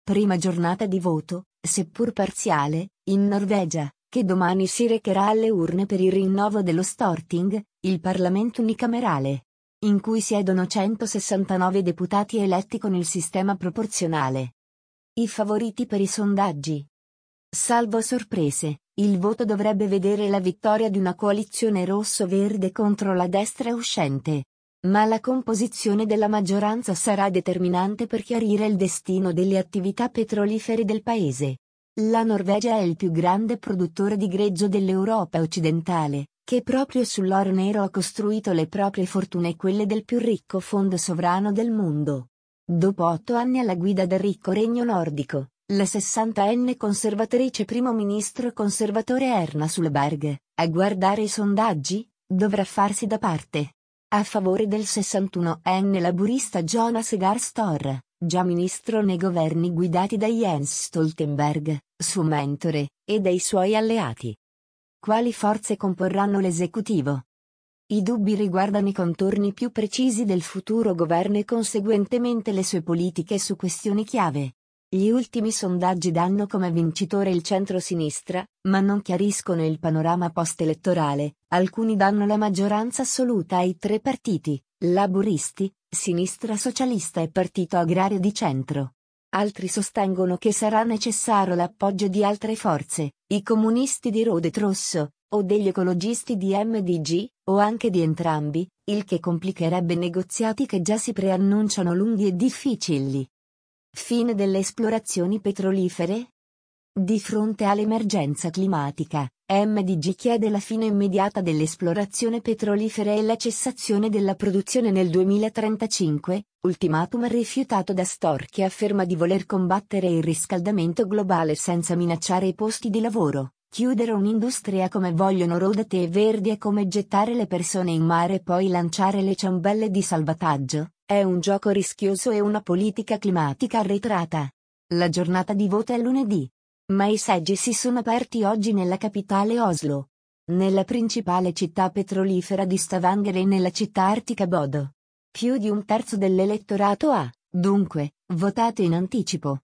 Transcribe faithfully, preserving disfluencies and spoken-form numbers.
Prima giornata di voto, seppur parziale, in Norvegia, che domani si recherà alle urne per il rinnovo dello Storting, il Parlamento unicamerale, in cui siedono centosessantanove deputati eletti con il sistema proporzionale. I favoriti per i sondaggi. Salvo sorprese, il voto dovrebbe vedere la vittoria di una coalizione rosso-verde contro la destra uscente. Ma la composizione della maggioranza sarà determinante per chiarire il destino delle attività petrolifere del paese. La Norvegia è il più grande produttore di greggio dell'Europa occidentale, che proprio sull'oro nero ha costruito le proprie fortune e quelle del più ricco fondo sovrano del mondo. Dopo otto anni alla guida del ricco regno nordico, la sessantenne conservatrice primo ministro conservatore Erna Solberg, a guardare i sondaggi, dovrà farsi da parte. A favore del sessantunenne laburista Jonas Gahr Støre, già ministro nei governi guidati da Jens Stoltenberg, suo mentore, e dai suoi alleati. Quali forze comporranno l'esecutivo? I dubbi riguardano i contorni più precisi del futuro governo e conseguentemente le sue politiche su questioni chiave. Gli ultimi sondaggi danno come vincitore il centro-sinistra, ma non chiariscono il panorama post-elettorale. Alcuni danno la maggioranza assoluta ai tre partiti, laburisti, Sinistra Socialista e Partito Agrario di Centro. Altri sostengono che sarà necessario l'appoggio di altre forze, i comunisti di Rødt Rosso, o degli ecologisti di M D G, o anche di entrambi, il che complicherebbe negoziati che già si preannunciano lunghi e difficili. Fine delle esplorazioni petrolifere? Di fronte all'emergenza climatica, M D G chiede la fine immediata dell'esplorazione petrolifera e la cessazione della produzione nel duemilatrentacinque, ultimatum rifiutato da Støre che afferma di voler combattere il riscaldamento globale senza minacciare i posti di lavoro. Chiudere un'industria come vogliono Rødt e Verdi è come gettare le persone in mare e poi lanciare le ciambelle di salvataggio, è un gioco rischioso e una politica climatica arretrata. La giornata di voto è lunedì. Ma i seggi si sono aperti oggi nella capitale Oslo, nella principale città petrolifera di Stavanger e nella città artica Bodø. Più di un terzo dell'elettorato ha, dunque, votato in anticipo.